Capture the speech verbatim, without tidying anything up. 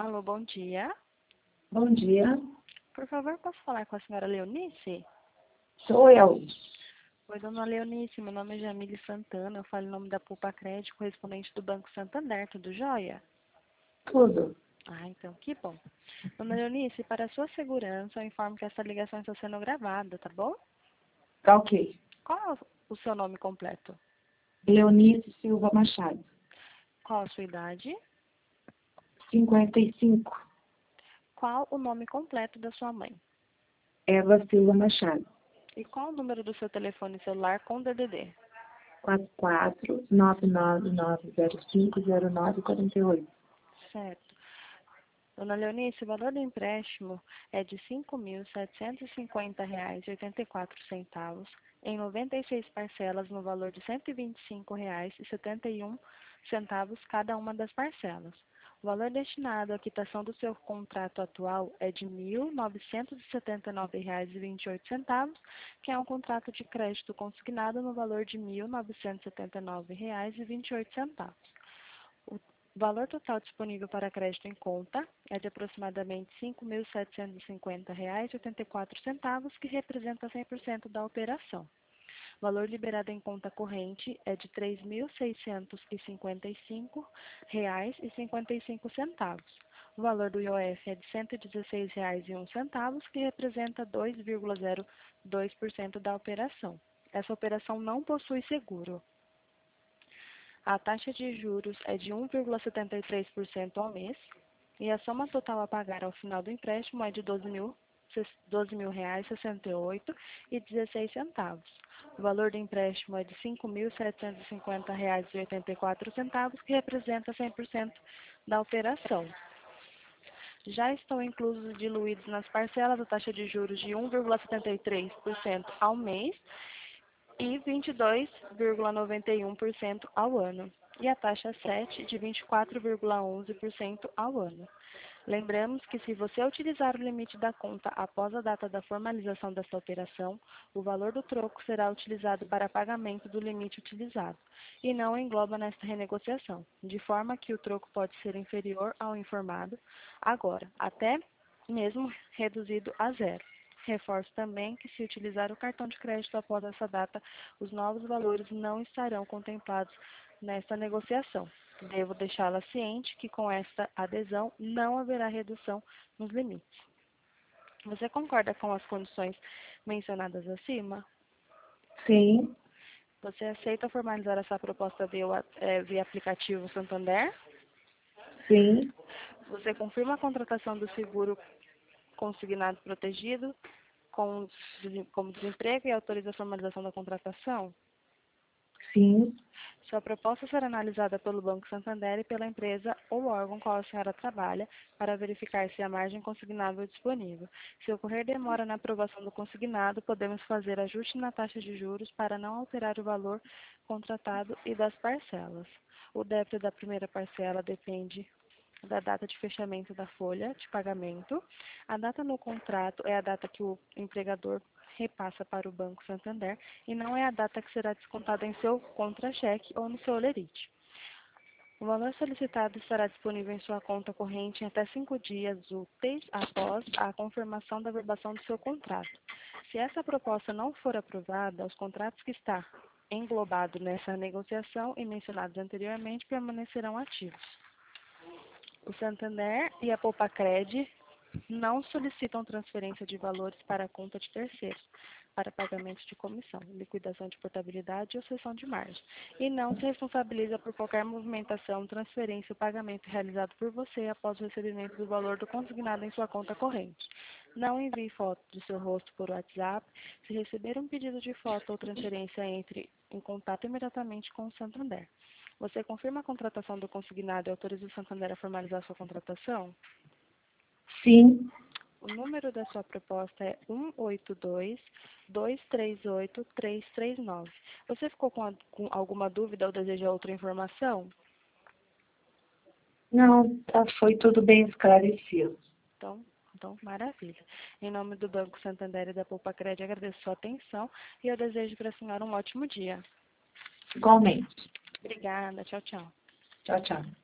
Alô, bom dia. Bom dia, Por favor, posso falar com a senhora Leonice? sou eu. Oi, dona Leonice, meu nome é Jamile Santana, eu falo em nome da Poupa Crédito, correspondente do Banco Santander, tudo jóia? Tudo. Ah, então, que bom. Dona Leonice, para a sua segurança, eu informo que essa ligação está sendo gravada, tá bom? Tá ok. Qual o seu nome completo? Leonice Silva Machado, Qual a sua idade? cinquenta e cinco. Qual o nome completo da sua mãe? Eva Silva Machado, E qual o número do seu telefone celular com D D D? quatro quatro nove nove nove zero cinco zero nove quatro oito. Certo. Dona Leonice, o valor do empréstimo é de cinco mil setecentos e cinquenta reais e oitenta e quatro centavos em noventa e seis parcelas no valor de cento e vinte e cinco reais e setenta e um centavos cada uma das parcelas. O valor destinado à quitação do seu contrato atual é de mil novecentos e setenta e nove reais e vinte e oito centavos, que é um contrato de crédito consignado no valor de mil novecentos e setenta e nove reais e vinte e oito centavos. O valor total disponível para crédito em conta é de aproximadamente cinco mil setecentos e cinquenta reais e oitenta e quatro centavos, que representa cem por cento da operação. O valor liberado em conta corrente é de três mil seiscentos e cinquenta e cinco reais e cinquenta e cinco centavos. O valor do I O F é de cento e dezesseis reais e um centavos, que representa dois vírgula zero dois por cento da operação. Essa operação não possui seguro. A taxa de juros é de um vírgula setenta e três por cento ao mês e a soma total a pagar ao final do empréstimo é de doze mil reais e sessenta e oito e dezesseis centavos. O valor do empréstimo é de cinco mil setecentos e cinquenta reais e oitenta e quatro centavos, que representa cem por cento da operação. Já estão inclusos diluídos nas parcelas a taxa de juros de um vírgula setenta e três por cento ao mês e vinte e dois vírgula noventa e um por cento ao ano, e a taxa sete de vinte e quatro vírgula onze por cento ao ano. Lembramos que, se você utilizar o limite da conta após a data da formalização desta operação, o valor do troco será utilizado para pagamento do limite utilizado e não engloba nesta renegociação, de forma que o troco pode ser inferior ao informado agora, até mesmo reduzido a zero. Reforço também que, se utilizar o cartão de crédito após essa data, os novos valores não estarão contemplados nesta negociação. Devo deixá-la ciente que, com esta adesão, não haverá redução nos limites. Você concorda com as condições mencionadas acima? Sim, Você aceita formalizar essa proposta via, eh, via aplicativo Santander? sim, Você confirma a contratação do seguro consignado protegido com, como desemprego e autoriza a formalização da contratação? sim, Sua proposta será analisada pelo Banco Santander e pela empresa ou órgão com qual a senhora trabalha para verificar se há margem consignável disponível. Se ocorrer demora na aprovação do consignado, podemos fazer ajuste na taxa de juros para não alterar o valor contratado e das parcelas. O débito da primeira parcela depende da data de fechamento da folha de pagamento. A data no contrato é a data que o empregador repassa para o Banco Santander e não é a data que será descontada em seu contra-cheque ou no seu olerite. O valor solicitado estará disponível em sua conta corrente em até cinco dias úteis após a confirmação da verbação do seu contrato. Se essa proposta não for aprovada, os contratos que está englobado nessa negociação e mencionados anteriormente permanecerão ativos. O Santander e a Poupacred não solicitam transferência de valores para a conta de terceiros, para pagamento de comissão, liquidação de portabilidade ou cessão de margem, e não se responsabiliza por qualquer movimentação, transferência ou pagamento realizado por você após o recebimento do valor do consignado em sua conta corrente. Não envie foto do seu rosto por WhatsApp. Se receber um pedido de foto ou transferência, entre em contato imediatamente com o Santander. Você confirma a contratação do consignado e autoriza o Santander a formalizar sua contratação? sim. O número da sua proposta é um oito dois, dois três oito, três três nove. Você ficou com, a, com alguma dúvida ou deseja outra informação? Não, tá, foi tudo bem esclarecido. Então, então, maravilha. Em nome do Banco Santander e da Poupacred, agradeço sua atenção e eu desejo para a senhora um ótimo dia. Igualmente. Obrigada. Tchau, tchau. Tchau, tchau.